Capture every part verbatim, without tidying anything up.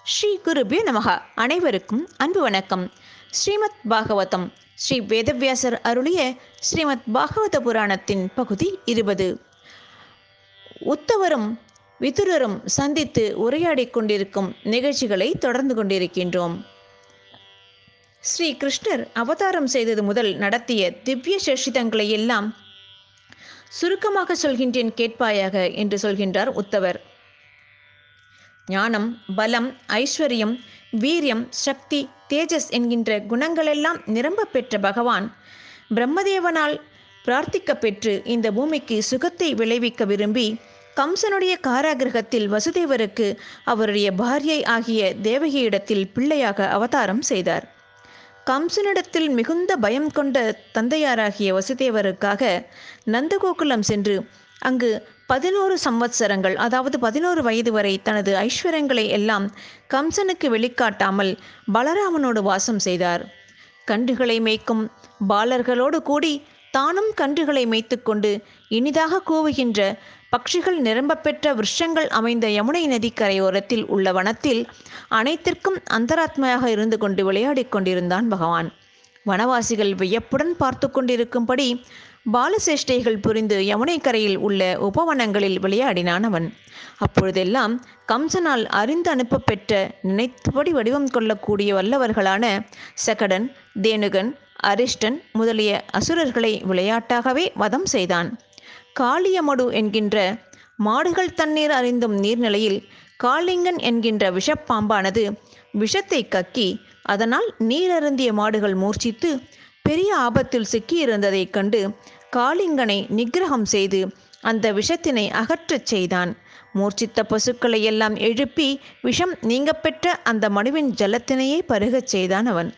ஸ்ரீ குருபியோ நமக. அனைவருக்கும் அன்பு வணக்கம். ஸ்ரீமத் பாகவதம் ஸ்ரீ வேதவியாசர் அருளிய ஸ்ரீமத் பாகவத புராணத்தின் பகுதி இருபது. உத்தவரும் விதுரரும் சந்தித்து உரையாடி கொண்டிருக்கும் நிகழ்ச்சிகளை தொடர்ந்து கொண்டிருக்கின்றோம். ஸ்ரீ கிருஷ்ணர் அவதாரம் செய்தது முதல் நடத்திய திவ்ய சேஷிதங்களை எல்லாம் சுருக்கமாக சொல்கின்றேன் கேட்பாயாக என்று சொல்கின்றார் உத்தவர். ஞானம், பலம், ஐஸ்வர்யம், வீரியம், சக்தி, தேஜஸ் என்கின்ற குணங்களெல்லாம் நிரம்ப பெற்ற பகவான் பிரம்மதேவனால் பிரார்த்திக்க பெற்று இந்த பூமிக்கு சுகத்தை விளைவிக்க விரும்பி கம்சனுடைய காராகிரகத்தில் வசுதேவருக்கு அவருடைய பாரியை ஆகிய தேவகியிடத்தில் பிள்ளையாக அவதாரம் செய்தார். கம்சனிடத்தில் மிகுந்த பயம் கொண்ட தந்தையாராகிய வசுதேவருக்காக நந்தகோகுலம் சென்று அங்கு பதினோரு சம்வத்சரங்கள், அதாவது பதினோரு வயது வரை தனது ஐஸ்வர்யங்களை எல்லாம் கம்சனுக்கு வெளிக்காட்டாமல் பலராமனோடு வாசம் செய்தார். கன்றுகளை மேய்க்கும் பாலர்களோடு கூடி தானும் கன்றுகளை மேய்த்து கொண்டு இனிதாக கூவுகின்ற பட்சிகள் நிரம்ப பெற்ற விருஷங்கள் அமைந்த யமுனை நதி கரையோரத்தில் உள்ள வனத்தில் அனைத்திற்கும் அந்தராத்மையாக இருந்து கொண்டு விளையாடி கொண்டிருந்தான் பகவான். வனவாசிகள் வியப்புடன் பார்த்து கொண்டிருக்கும்படி பாலசேஷ்டைகள் புரிந்து யமுனை கரையில் உள்ள உபவனங்களில் விளையாடினான் அவன். அப்பொழுதெல்லாம் கம்சனால் அறிந்து அனுப்ப பெற்ற நினைத்தபடி வடிவம் கொள்ளக்கூடிய வல்லவர்களான சகடன், தேனுகன், அரிஷ்டன் முதலிய அசுரர்களை விளையாட்டாகவே வதம் செய்தான். காளியமடு என்கின்ற மாடுகள் தண்ணீர் அறிந்தும் நீர்நிலையில் காளிங்கன் என்கின்ற விஷப்பாம்பானது விஷத்தை கக்கி அதனால் நீரருந்திய மாடுகள் மூர்ச்சித்து பெரிய ஆபத்தில் சிக்கியிருந்ததைக் கண்டு காளிங்கனை நிகிரகம் செய்து அந்த விஷத்தினை அகற்றச் செய்தான். மூர்ச்சித்த பசுக்களை எல்லாம் எழுப்பி விஷம் நீங்கப்பெற்ற அந்த மடுவின் ஜலத்தினையே பருகச் செய்தான் அவன்.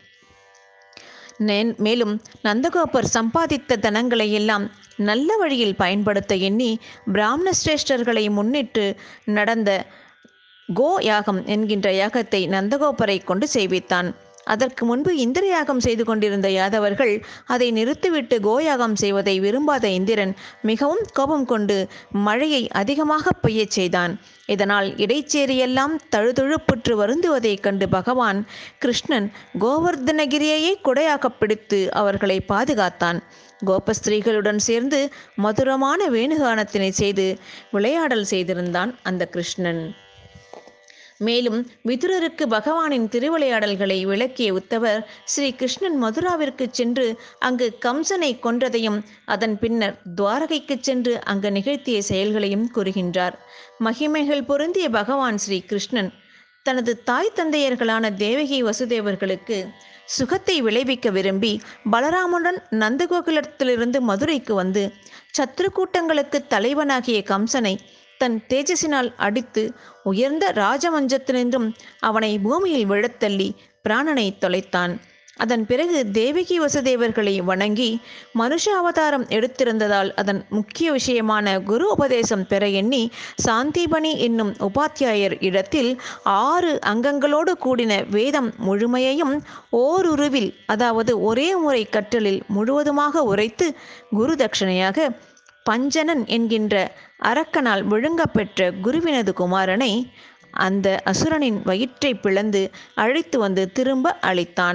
மேலும் நந்தகோபர் சம்பாதித்த தனங்களை எல்லாம் நல்ல வழியில் பயன்படுத்த எண்ணி பிராமண சிரேஷ்டர்களை முன்னிட்டு நடந்த கோ யாகம் என்கின்ற யாகத்தை நந்தகோபரை கொண்டு செய்வித்தான். அதற்கு முன்பு இந்திர யாகம் செய்து கொண்டிருந்த யாதவர்கள் அதை நிறுத்திவிட்டு கோயாகம் செய்வதை விரும்பாத இந்திரன் மிகவும் கோபம் கொண்டு மழையை அதிகமாக பெய்யச் செய்தான். இதனால் இடைச்சேரியெல்லாம் தழுதழுப்புற்று வருந்துவதைக் கண்டு பகவான் கிருஷ்ணன் கோவர்தனகிரியையே கொடையாக பிடித்து அவர்களை பாதுகாத்தான். கோபஸ்திரீகளுடன் சேர்ந்து மதுரமான வேணுகானத்தினை செய்து விளையாடல் செய்திருந்தான் அந்த கிருஷ்ணன். மேலும் விதுரருக்கு பகவானின் திருவிளையாடல்களை விளக்கிய உத்தவர் ஸ்ரீ கிருஷ்ணன் மதுராவிற்கு சென்று அங்கு கம்சனை கொன்றதையும் அதன் பின்னர் துவாரகைக்கு சென்று அங்கு நிகழ்த்திய செயல்களையும் கூறுகின்றார். மகிமைகள் பொருந்திய பகவான் ஸ்ரீ கிருஷ்ணன் தனது தாய் தந்தையர்களான தேவகி வசுதேவர்களுக்கு சுகத்தை விளைவிக்க விரும்பி பலராமனுடன் நந்தகோகுலத்திலிருந்து மதுரைக்கு வந்து சத்ரு கூட்டங்களுக்கு தலைவனாகிய கம்சனை தன் தேஜஸினால் அடித்து உயர்ந்த ராஜமஞ்சத்தினின்றும் அவனை பூமியில் விழத்தள்ளி பிராணனை தொலைத்தான். அதன் பிறகு தேவகி வசுதேவர்களை வணங்கி மனுஷ அவதாரம் எடுத்திருந்ததால் அதன் முக்கிய விஷயமான குரு உபதேசம் பெற எண்ணி சாந்தீபனி என்னும் உபாத்தியாயர் இடத்தில் ஆறு அங்கங்களோடு கூடின வேதம் முழுமையையும் ஓருருவில், அதாவது ஒரே முறை கற்றலில் முழுவதுமாக உரைத்து குரு தட்சணையாக பஞ்சனன் என்கின்ற அரக்கனால் விழுங்கப்பெற்ற குருவினது குமாரனை அந்த அசுரனின் வயிற்றை பிளந்து அழைத்து வந்து திரும்ப அளித்தான்.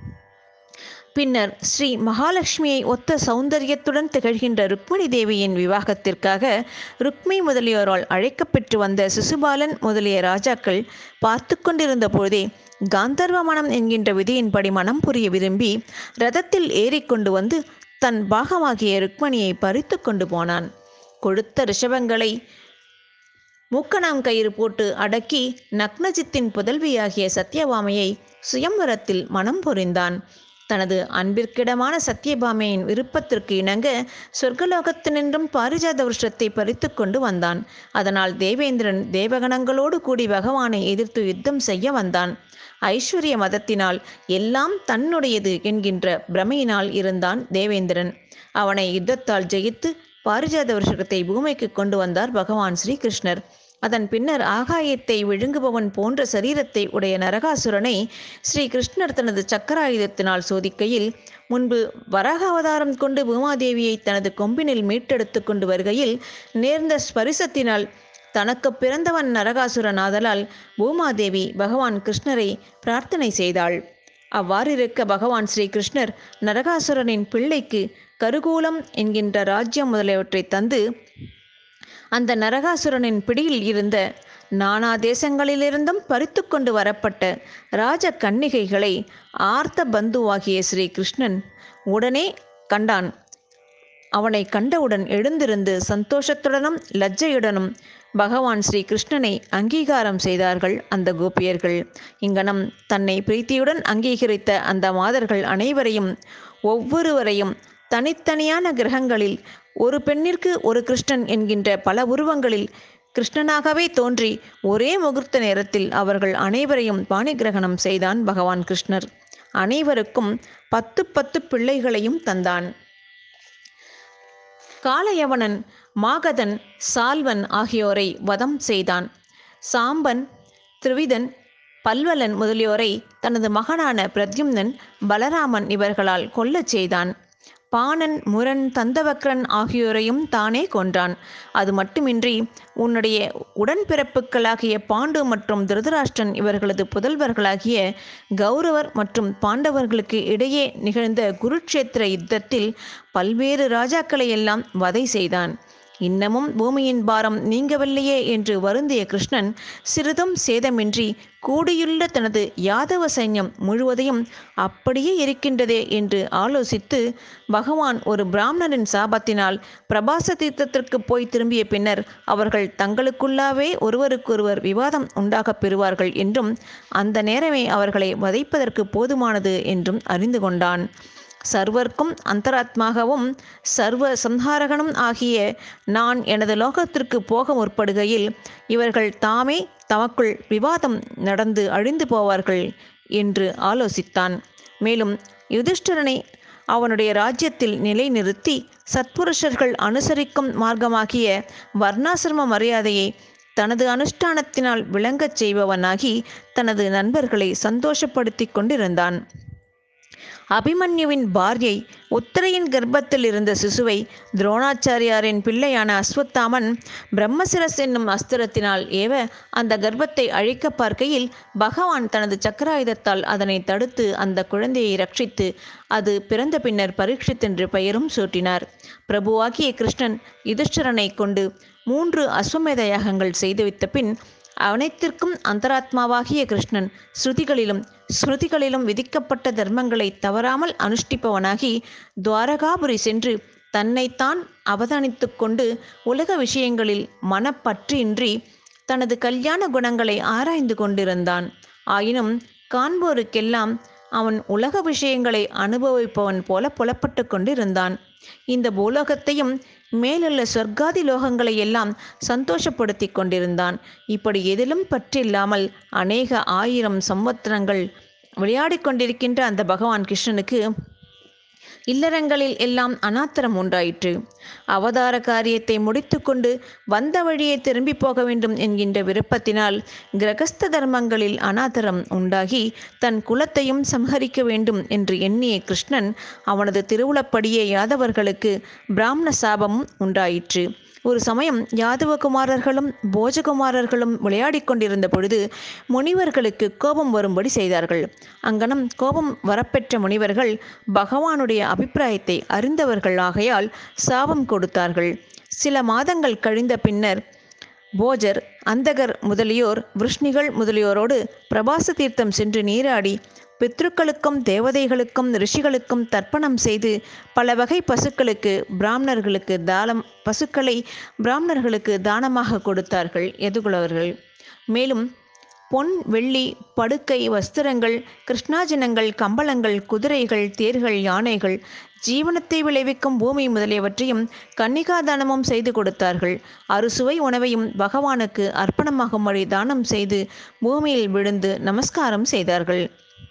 பின்னர் ஸ்ரீ மகாலட்சுமியை ஒத்த சௌந்தரியத்துடன் திகழ்கின்ற ருக்மிணி தேவியின் விவாகத்திற்காக ருக்மி முதலியோரால் அழைக்கப்பெற்று வந்த சிசுபாலன் முதலிய ராஜாக்கள் பார்த்து கொண்டிருந்த பொழுதே காந்தர்வ மனம் என்கின்ற விதியின்படி மனம் புரிய விரும்பி ரதத்தில் ஏறிக்கொண்டு வந்து தன் பாகமாகிய ருக்மணியை பறித்து கொண்டு போனான். கொழுத்த ரிஷபங்களை மூக்கணாம் கயிறு போட்டு அடக்கி நக்னஜித்தின் புதல்வியாகிய சத்யபாமையை சுயம்வரத்தில் மனம் புரிந்தான். தனது அன்பிற்கிடமான சத்யபாமையின் விருப்பத்திற்கு இணங்க சொர்க்கலோகத்தினின்றும் பாரிஜாத விருஷத்தை பறித்து கொண்டு வந்தான். அதனால் தேவேந்திரன் தேவகணங்களோடு கூடி பகவானை எதிர்த்து யுத்தம் செய்ய வந்தான். ஐஸ்வர்ய மதத்தினால் எல்லாம் தன்னுடையது என்கின்ற பிரமையினால் இருந்தான் தேவேந்திரன். அவனை யுத்தத்தால் ஜெயித்து பாரிஜாத விருஷத்தை பூமிக்கு கொண்டு வந்தார் பகவான் ஸ்ரீ கிருஷ்ணர். அதன் பின்னர் ஆகாயத்தை விழுங்குபவன் போன்ற சரீரத்தை உடைய நரகாசுரனை ஸ்ரீ கிருஷ்ணர் தனது சக்கராயுதத்தினால் சோதிக்கையில் முன்பு வராக அவதாரம் கொண்டு பூமாதேவியை தனது கொம்பினில் மீட்டெடுத்து கொண்டு வருகையில் நேர்ந்த ஸ்பரிசத்தினால் தனக்கு பிறந்தவன் நரகாசுரன் ஆதலால் பூமாதேவி பகவான் கிருஷ்ணரை பிரார்த்தனை செய்தாள். அவ்வாறிருக்க பகவான் ஸ்ரீ கிருஷ்ணர் நரகாசுரனின் பிள்ளைக்கு கருகூலம் என்கின்ற ராஜ்யம் முதலியவற்றை தந்து அந்த நரகாசுரனின் பிடியில் இருந்த நானா தேசங்களிலிருந்தும் பறித்து கொண்டு வரப்பட்ட ராஜ கன்னிகைகளை ஆர்த்த பந்துவாகிய ஸ்ரீ கிருஷ்ணன் உடனே கண்டான். அவனை கண்டவுடன் எழுந்திருந்து சந்தோஷத்துடனும் லஜ்ஜையுடனும் பகவான் ஸ்ரீ கிருஷ்ணனை அங்கீகாரம் செய்தார்கள் அந்த கோபியர்கள். இங்கனம் தன்னை பிரீத்தியுடன் அங்கீகரித்த அந்த மாதர்கள் அனைவரையும் ஒவ்வொருவரையும் தனித்தனியான கிரகங்களில் ஒரு பெண்ணிற்கு ஒரு கிருஷ்ணன் என்கின்ற பல உருவங்களில் கிருஷ்ணனாகவே தோன்றி ஒரே முகூர்த்த நேரத்தில் அவர்கள் அனைவரையும் பாணிகிரகணம் செய்தான் பகவான் கிருஷ்ணர். அனைவருக்கும் பத்து பத்து பிள்ளைகளையும் தந்தான். காலயவனன், மாகதன், சால்வன் ஆகியோரை வதம் செய்தான். சாம்பன், திரிவிதன், பல்வலன் முதலியோரை தனது மகனான பிரத்யும்னன், பலராமன் இவர்களால் கொல்லச் செய்தான். பாணன், முரன், தந்தவக்ரன் ஆகியோரையும் தானே கொன்றான். அது மட்டுமின்றி உன்னுடைய உடன்பிறப்புகளாகிய பாண்டு மற்றும் திருதராஷ்டிரன் இவர்களது புதல்வர்களாகிய கௌரவர் மற்றும் பாண்டவர்களுக்கு இடையே நிகழ்ந்த குருட்சேத்திர யுத்தத்தில் பல்வேறு ராஜாக்களை எல்லாம் வதை செய்தான். இன்னமும் பூமியின் பாரம் நீங்கவில்லையே என்று வருந்திய கிருஷ்ணன் சிறிதும் சேதமின்றி கூடியுள்ள தனது யாதவ சைன்யம் முழுவதையும் அப்படியே இருக்கின்றதே என்று ஆலோசித்து பகவான் ஒரு பிராமணரின் சாபத்தினால் பிரபாச தீர்த்தத்திற்கு போய் திரும்பிய பின்னர் அவர்கள் தங்களுக்குள்ளாவே ஒருவருக்கொருவர் விவாதம் உண்டாகப் பெறுவார்கள் என்றும் அந்த நேரமே அவர்களை வதைப்பதற்கு போதுமானது என்றும் அறிந்து கொண்டான். சர்வர்க்கும் அந்தராத்மாகவும் சர்வ சம்ஹாரகனும் ஆகிய நான் எனது லோகத்திற்கு போக முற்படுகையில் இவர்கள் தாமே தமக்குள் விவாதம் நடந்து அழிந்து போவார்கள் என்று ஆலோசித்தான். மேலும் யுதிஷ்டிரனை அவனுடைய ராஜ்யத்தில் நிலைநிறுத்தி சத்புருஷர்கள் அனுசரிக்கும் மார்க்கமாகிய வர்ணாசிரம மரியாதையை தனது அனுஷ்டானத்தினால் விளங்கச் செய்பவனாகி தனது நண்பர்களை சந்தோஷப்படுத்தி கொண்டிருந்தான். அபிமன்யுவின் பாரியை, உத்தரையின் கர்ப்பத்தில் இருந்த சிசுவை துரோணாச்சாரியாரின் பிள்ளையான அஸ்வத்தாமன் பிரம்மசிரஸ் என்னும் அஸ்திரத்தினால் ஏவ அந்த கர்ப்பத்தை அழிக்க பார்க்கையில் பகவான் தனது சக்கராயுதத்தால் அதனை தடுத்து அந்த குழந்தையை ரட்சித்து அது பிறந்த பின்னர் பரீட்சித் என்று பெயரும் சூட்டினார். பிரபுவாகிய கிருஷ்ணன் யுதிஷ்டிரனை கொண்டு மூன்று அஸ்வமேத யாகங்கள் செய்துவித்த பின் அனைத்திற்கும் அந்தராத்மாவாகிய கிருஷ்ணன் ஸ்ருதிகளிலும் ஸ்மிருதிகளிலும் விதிக்கப்பட்ட தர்மங்களை தவறாமல் அனுஷ்டிப்பவனாகி துவாரகாபுரி சென்று தன்னைத்தான் அவதானித்து கொண்டு உலக விஷயங்களில் மனப்பற்றின்றி தனது கல்யாண குணங்களை ஆராய்ந்து கொண்டிருந்தான். ஆயினும் காண்போருக்கெல்லாம் அவன் உலக விஷயங்களை அனுபவிப்பவன் போல புலப்பட்டு கொண்டிருந்தான். இந்த பூலோகத்தையும் மேலுள்ள சொர்க்காதி லோகங்களை எல்லாம் சந்தோஷப்படுத்தி கொண்டிருந்தான். இப்படி எதிலும் பற்றில்லாமல் அநேக ஆயிரம் சம்வத்சரங்கள் விளையாடி கொண்டிருக்கின்ற அந்த பகவான் கிருஷ்ணனுக்கு இல்லறங்களில் எல்லாம் அனாத்திரம் உண்டாயிற்று. அவதார காரியத்தை முடித்து கொண்டு வந்த வழியை திரும்பி போக வேண்டும் என்கின்ற விருப்பத்தினால் கிரகஸ்த தர்மங்களில் அனாதரம் உண்டாகி தன் குலத்தையும் சம்ஹரிக்க வேண்டும் என்று எண்ணிய கிருஷ்ணன் அவனது திருவுளப்படியே யாதவர்களுக்கு பிராமண சாபமும் உண்டாயிற்று. ஒரு சமயம் யாதவகுமாரர்களும் போஜகுமாரர்களும் விளையாடி கொண்டிருந்த பொழுது முனிவர்களுக்கு கோபம் வரும்படி செய்தார்கள். அங்கனம் கோபம் வரப்பெற்ற முனிவர்கள் பகவானுடைய அபிப்பிராயத்தை அறிந்தவர்கள் ஆகையால் சாபம் கொடுத்தார்கள். சில மாதங்கள் கழிந்த பின்னர் போஜர், அந்தகர் முதலியோர் விருஷ்ணிகள் முதலியோரோடு பிரபாச தீர்த்தம் சென்று நீராடி பித்ருக்களுக்கும் தேவதைகளுக்கும் ரிஷிகளுக்கும் தர்ப்பணம் செய்து பல வகை பசுக்களுக்கு பிராமணர்களுக்கு தானம் பசுக்களை பிராமணர்களுக்கு தானமாக கொடுத்தார்கள் யதுகுலவர்கள். மேலும் பொன், வெள்ளி, படுக்கை, வஸ்திரங்கள், கிருஷ்ணாஜனங்கள், கம்பளங்கள், குதிரைகள், தேர்கள், யானைகள், ஜீவனத்தை விளைவிக்கும் பூமி முதலியவற்றையும் கன்னிகாதானமும் செய்து கொடுத்தார்கள். அறுசுவை உணவையும் பகவானுக்கு அர்ப்பணமாகும்படி தானம் செய்து பூமியில் விழுந்து நமஸ்காரம் செய்தார்கள்.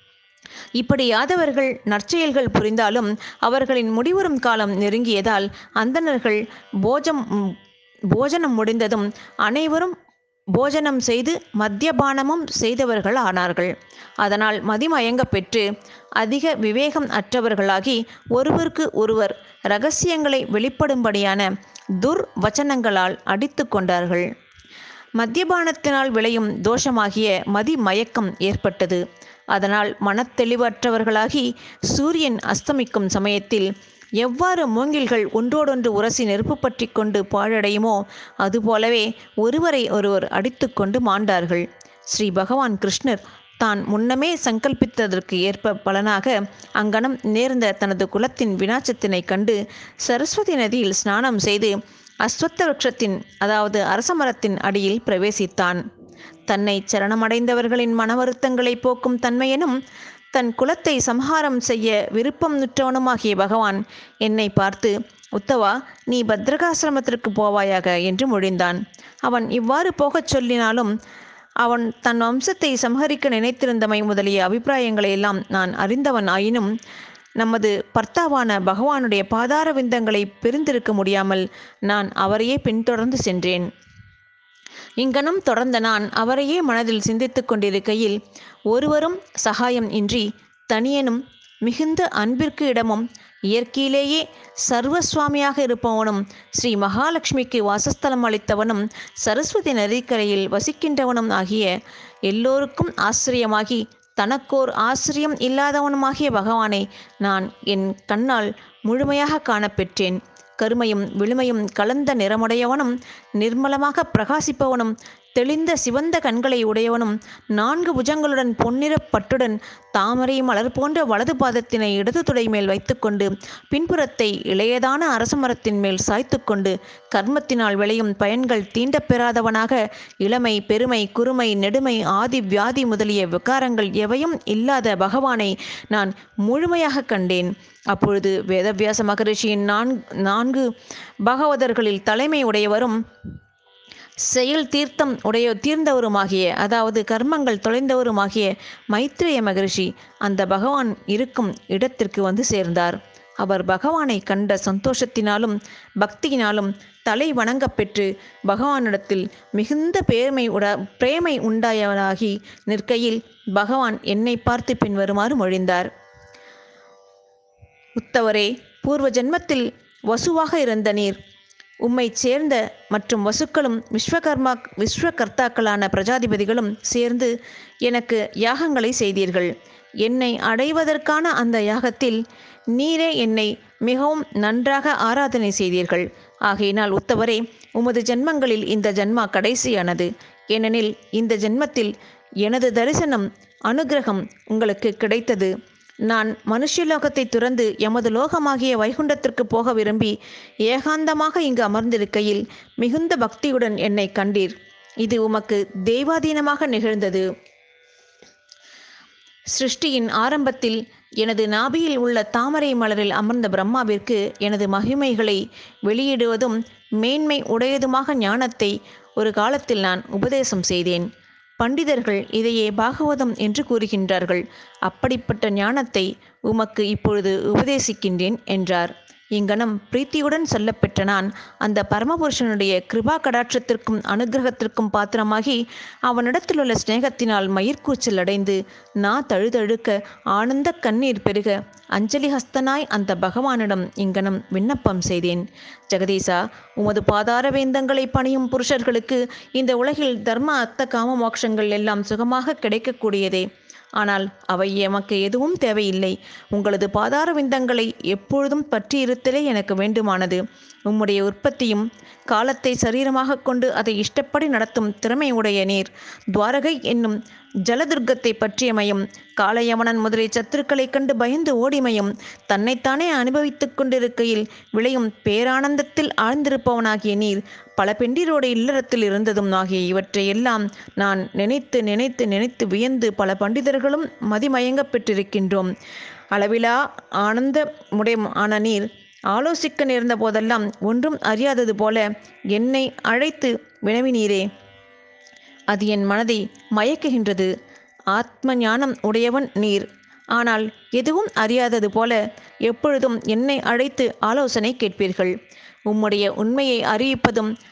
இப்படி யாதவர்கள் நற்செயல்கள் புரிந்தாலும் அவர்களின் முடிவுறும் காலம் நெருங்கியதால் அந்தணர்கள் போஜம் போஜனம் முடிந்ததும் அனைவரும் போஜனம் செய்து மத்தியபானமும் செய்தவர்கள் ஆனார்கள். அதனால் மதிமயங்க பெற்று அதிக விவேகம் அற்றவர்களாகி ஒருவருக்கு ஒருவர் இரகசியங்களை வெளிப்படும்படியான துர்வச்சனங்களால் அடித்து கொண்டார்கள். மத்தியபானத்தினால் விளையும் தோஷமாகிய மதி மயக்கம் ஏற்பட்டது. அதனால் மனத்தெளிவற்றவர்களாகி சூரியன் அஸ்தமிக்கும் சமயத்தில் எவ்வாறு மூங்கில்கள் ஒன்றோடொன்று உரசி நெருப்பு பற்றி கொண்டு பாழடையுமோ அதுபோலவே ஒருவரை ஒருவர் அடித்து கொண்டு மாண்டார்கள். ஸ்ரீ பகவான் கிருஷ்ணர் தான் முன்னமே சங்கல்பித்ததற்கு ஏற்ப பலனாக அங்கனம் நேர்ந்த தனது குலத்தின் வினாசத்தினை கண்டு சரஸ்வதி நதியில் ஸ்நானம் செய்து அஸ்வத்த விருட்சத்தின் அதாவது அரசமரத்தின் அடியில் பிரவேசித்தான். தன்னை சரணமடைந்தவர்களின் மனவருத்தங்களை போக்கும் தன்மையனும் தன் குலத்தை சம்ஹாரம் செய்ய விருப்பம் நுற்றவனுமாகிய பகவான் என்னை பார்த்து, உத்தவா, நீ பத்ரகாசிரமத்திற்கு போவாயாக என்று மொழிந்தான். அவன் இவ்வாறு போகச் சொல்லினாலும் அவன் தன் வம்சத்தை சம்ஹரிக்க நினைத்திருந்தமை முதலிய அபிப்பிராயங்களை எல்லாம் நான் அறிந்தவன் ஆயினும் நமது பர்த்தாவான பகவானுடைய பாதார விந்தங்களை பிரிந்திருக்க முடியாமல் நான் அவரையே பின்தொடர்ந்து சென்றேன். இங்கனம் தொடர்ந்த நான் அவரையே மனதில் சிந்தித்து கொண்டிருக்கையில் ஒருவரும் சகாயம் இன்றி தனியனும் மிகுந்த அன்பிற்கு இடமும் இயற்கையிலேயே சர்வசுவாமியாக இருப்பவனும் ஸ்ரீ மகாலட்சுமிக்கு வாசஸ்தலம் அளித்தவனும் சரஸ்வதி நதிக்கரையில் வசிக்கின்றவனும் ஆகிய எல்லோருக்கும் ஆசிரியமாகி தனக்கோர் ஆசிரியம் இல்லாதவனுமாகிய பகவானை நான் என் கண்ணால் முழுமையாக காணப்பெற்றேன். கருமையும் விழுமையும் கலந்த நிறமுடையவனும் நிர்மலமாக பிரகாசிப்பவனும் தெளிந்த சிவந்த கண்களை உடையவனும் நான்கு புஜங்களுடன் பொன்னிற பட்டுடன் தாமரை மலர் போன்ற வலது பாதத்தினை இடது துடை மேல் வைத்துக்கொண்டு பின்புறத்தை இளையதான அரசமரத்தின் மேல் சாய்த்து கொண்டு கர்மத்தினால் விளையும் பயன்கள் தீண்டப்பெறாதவனாக இளமை பெருமை குறுமை நெடுமை ஆதி வியாதி முதலிய விகாரங்கள் எவையும் இல்லாத பகவானை நான் முழுமையாக கண்டேன். அப்பொழுது வேதவியாச மகரிஷியின் நான் நான்கு பாகவதர்களில் தலைமை உடையவரும் செயல் தீர்த்தம் உடைய தீர்ந்தவருமாகிய அதாவது கர்மங்கள் தொலைந்தவருமாகிய மைத்ரேய மகரிஷி அந்த பகவான் இருக்கும் இடத்திற்கு வந்து சேர்ந்தார். அவர் பகவானை கண்ட சந்தோஷத்தினாலும் பக்தியினாலும் தலை வணங்கப் பெற்று பகவானிடத்தில் மிகுந்த பேர்மை உட பிரேமை உண்டாயவனாகி நிற்கையில் பகவான் என்னை பார்த்து பின்வருமாறு மொழிந்தார். உத்தவரே, பூர்வ ஜென்மத்தில் வசுவாக இருந்த நீர் உம்மை சேர்ந்த மற்றும் வசுக்களும் விஸ்வகர்மா விஸ்வகர்த்தாக்களான பிரஜாதிபதிகளும் சேர்ந்து எனக்கு யாகங்களை செய்தீர்கள். என்னை அடைவதற்கான அந்த யாகத்தில் நீரே என்னை மிகவும் நன்றாக ஆராதனை செய்தீர்கள். ஆகையினால் உத்தவரே, உமது ஜென்மங்களில் இந்த ஜென்மா கடைசியானது. ஏனெனில் இந்த ஜென்மத்தில் எனது தரிசனம் அனுகிரகம் உங்களுக்கு கிடைத்தது. நான் மனுஷலோகத்தை துறந்து எமது லோகமாகிய வைகுண்டத்திற்கு போக விரும்பி ஏகாந்தமாக இங்கு அமர்ந்திருக்கையில் மிகுந்த பக்தியுடன் என்னை கண்டீர். இது உமக்கு தெய்வாதீனமாக நிகழ்ந்தது. சிருஷ்டியின் ஆரம்பத்தில் எனது நாபியில் உள்ள தாமரை மலரில் அமர்ந்த பிரம்மாவிற்கு எனது மகிமைகளை வெளியிடுவதும் மேன்மை உடையதுமாக ஞானத்தை ஒரு காலத்தில் நான் உபதேசம் செய்தேன். பண்டிதர்கள் இதையே பாகவதம் என்று கூறுகின்றார்கள். அப்படிப்பட்ட ஞானத்தை உமக்கு இப்பொழுது உபதேசிக்கின்றேன் என்றார். இங்கனம் பிரீத்தியுடன் சொல்லப்பெற்ற நான் அந்த பரமபுருஷனுடைய கிருபா கடாட்சத்திற்கும் அனுகிரகத்திற்கும் பாத்திரமாகி அவனிடத்திலுள்ள ஸ்நேகத்தினால் மயிர்கூச்சல் அடைந்து நா தழுதழுக்க ஆனந்த கண்ணீர் பெருக அஞ்சலி ஹஸ்தனாய் அந்த பகவானிடம் இங்கனம் விண்ணப்பம் செய்தேன். ஜெகதீசா, உமது பாதார வேந்தங்களை பணியும் புருஷர்களுக்கு இந்த உலகில் தர்ம அர்த்த காம மோட்சங்கள் எல்லாம் சுகமாக கிடைக்கக்கூடியதே. ஆனால் அவை எமக்கு எதுவும் தேவையில்லை. உங்களது பாதார விந்தங்களை எப்பொழுதும் பற்றி இருத்தலே எனக்கு வேண்டுமானது. உம்முடைய உற்பத்தியும் காலத்தை சரீரமாக கொண்டு அதை இஷ்டப்படி நடத்தும் திறமை உடைய நீர் துவாரகை என்னும் ஜலதுர்க்கத்தை பற்றியமையும் காளையமனன் முதலிய சத்துருக்களை கண்டு பயந்து ஓடிமையும் தன்னைத்தானே அனுபவித்துக் கொண்டிருக்கையில் விளையும் பேரானந்தத்தில் ஆழ்ந்திருப்பவனாகிய நீர் பல பெண்டிரோட இல்லறத்தில் இருந்ததும் ஆகிய இவற்றை எல்லாம் நான் நினைத்து நினைத்து நினைத்து வியந்து பல பண்டிதர்களும் மதிமயங்க பெற்றிருக்கின்றோம். அளவிலா ஆனந்த முடைய ஆன நீர் ஆலோசிக்க நேர்ந்த போதெல்லாம் ஒன்றும் அறியாதது போல என்னை அழைத்து வினவினீரே. அது என் மனதை மயக்குகின்றது. ஆத்ம ஞானம் உடையவன் நீர். ஆனால் எதுவும் அறியாதது போல எப்பொழுதும் என்னை அழைத்து ஆலோசனை கேட்பீர்கள். உம்முடைய உண்மையை அறிவிப்பதும்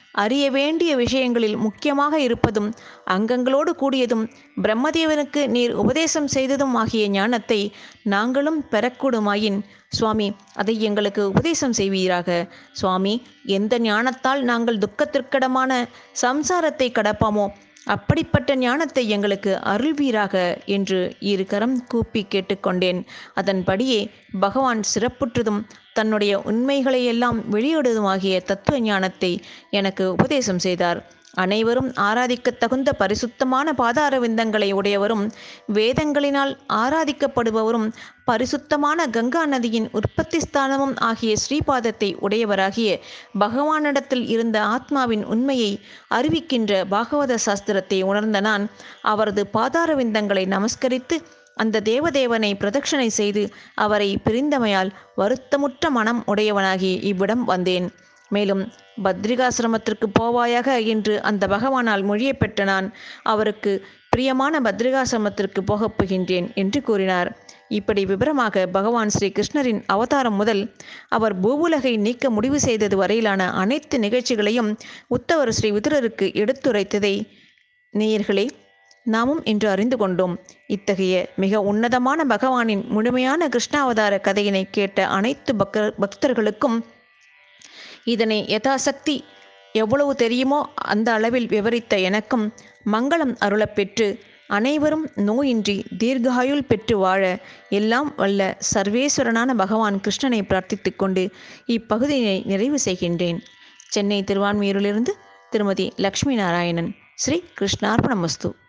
அறிய வேண்டிய விஷயங்களில் முக்கியமாக இருப்பதும் அங்கங்களோடு கூடியதும் பிரம்மதேவனுக்கு நீர் உபதேசம் செய்ததும் ஆகிய ஞானத்தை நாங்களும் பெறக்கூடுமாயின் சுவாமி அதை எங்களுக்கு உபதேசம் செய்வீராக. சுவாமி, எந்த ஞானத்தால் நாங்கள் துக்கத்திற்கிடமான சம்சாரத்தை கடப்போமோ அப்படிப்பட்ட ஞானத்தை எங்களுக்கு அருள்வீராக என்று இரு கரம் கூப்பி கேட்டுக்கொண்டேன். அதன்படியே பகவான் சிறப்புற்றதும் தன்னுடைய உண்மைகளையெல்லாம் வெளியிடுவதுமாகிய தத்துவ ஞானத்தை எனக்கு உபதேசம் செய்தார். அனைவரும் ஆராதிக்க தகுந்த பரிசுத்தமான பாதார விந்தங்களை உடையவரும் வேதங்களினால் ஆராதிக்கப்படுபவரும் பரிசுத்தமான கங்கா நதியின் உற்பத்தி ஸ்தானமும் ஆகிய ஸ்ரீபாதத்தை உடையவராகிய பகவானிடத்தில் இருந்த ஆத்மாவின் உண்மையை அறிவிக்கின்ற பாகவத சாஸ்திரத்தை உணர்ந்த நான் அவரது பாதார விந்தங்களை நமஸ்கரித்து அந்த தேவதேவனை பிரதட்சணை செய்து அவரை பிரிந்தமையால் வருத்தமுற்ற மனம் உடையவனாகி இவ்விடம் வந்தேன். மேலும் பத்ரிகாசிரமத்திற்கு போவாயாக என்று அந்த பகவானால் மொழியை பெற்ற நான் அவருக்கு பிரியமான பத்ரிகாசிரமத்திற்கு போகப் போகின்றேன் என்று கூறினார். இப்படி விபரமாக பகவான் ஸ்ரீ கிருஷ்ணரின் அவதாரம் முதல் அவர் பூவுலகை நீக்க முடிவு செய்தது வரையிலான அனைத்து நிகழ்ச்சிகளையும் உத்தவர் ஸ்ரீ விதுரருக்கு எடுத்துரைத்ததை நேயர்களே நாமும் இன்று அறிந்து கொண்டோம். இத்தகைய மிக உன்னதமான பகவானின் முழுமையான கிருஷ்ணாவதார கதையினை கேட்ட அனைத்து பக்த பக்தர்களுக்கும் இதனை யதாசக்தி எவ்வளவு தெரியுமோ அந்த அளவில் விவரித்த எனக்கும் மங்களம் அருளப்பெற்று அனைவரும் நோயின்றி தீர்காயுள் பெற்று வாழ எல்லாம் வல்ல சர்வேஸ்வரனான பகவான் கிருஷ்ணனை பிரார்த்தித்து கொண்டு இப்பகுதியை நிறைவு செய்கின்றேன். சென்னை திருவான்மியூரிலிருந்து திருமதி லக்ஷ்மி நாராயணன். ஸ்ரீ கிருஷ்ணார்ப்பணமஸ்து.